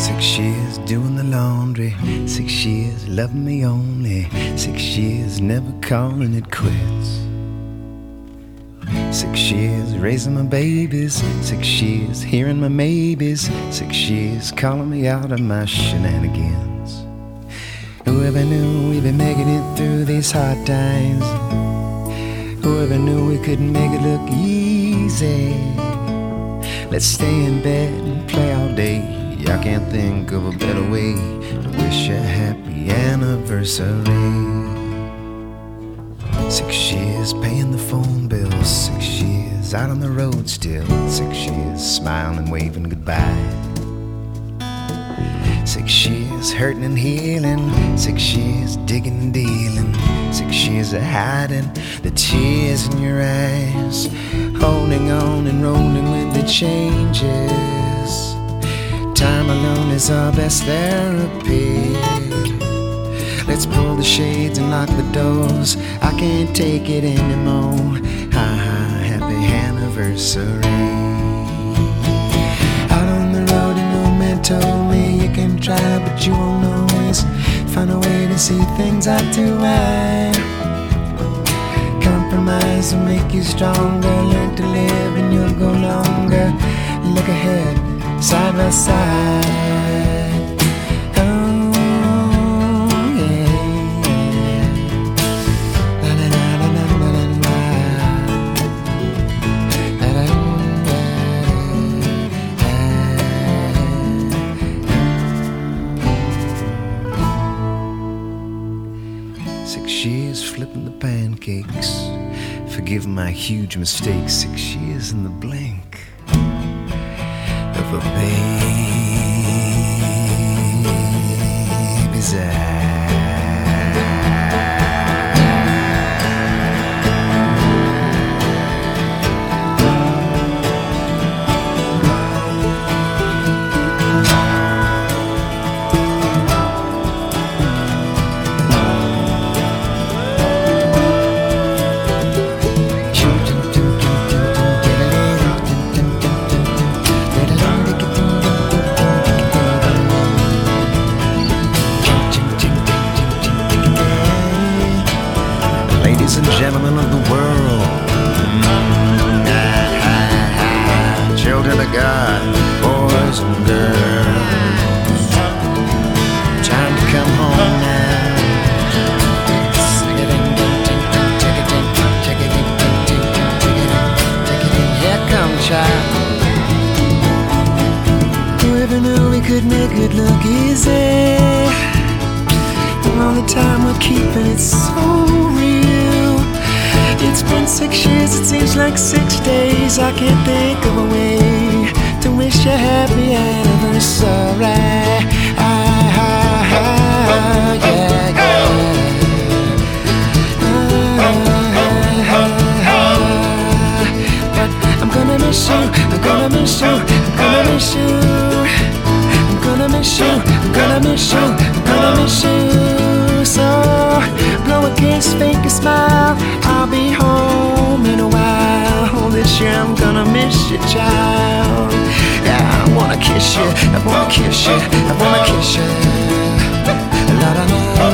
6 years doing the laundry, 6 years loving me only, 6 years never calling it quits. 6 years raising my babies, 6 years hearing my maybes, 6 years calling me out of my shenanigans. Whoever knew we'd be making it through these hard times? Whoever knew we couldn't make it look easy? Let's stay in bed and play all day. I can't think of a better way to wish you a happy anniversary. 6 years paying the phone bills, 6 years out on the road still, 6 years smiling, waving goodbye. 6 years hurting and healing, 6 years digging and dealing, 6 years of hiding the tears in your eyes, holding on and rolling with the changes. Time alone is our best therapy. Let's pull the shades and lock the doors. I can't take it anymore. Happy anniversary. Out on the road and no man told me you can try, but you won't always find a way to see things eye to eye. Compromise will make you stronger. Learn to live and you'll go longer. Look ahead, side by side. Oh, yeah. La la la la la la la la. La la la. 6 years flipping the pancakes, forgive my huge mistakes. 6 years in the blink of a baby's eye. Ladies and gentlemen of the world, children of God, boys and girls, time to come home now. Here come child. Whoever knew we could make it look easy? All the time we're keeping it so real. It's been 6 years, it seems like 6 days. I can't think of a way to wish you a happy anniversary. Yeah, yeah. But I'm gonna miss you, I'm gonna miss you, I'm gonna miss you. I'm gonna miss you, I'm gonna miss you, I'm gonna miss you. So blow a kiss, fake a smile, I'll be home in a while. Oh, this year I'm gonna miss you, child. Yeah, I wanna kiss you, I wanna kiss you, I wanna kiss you. La la la.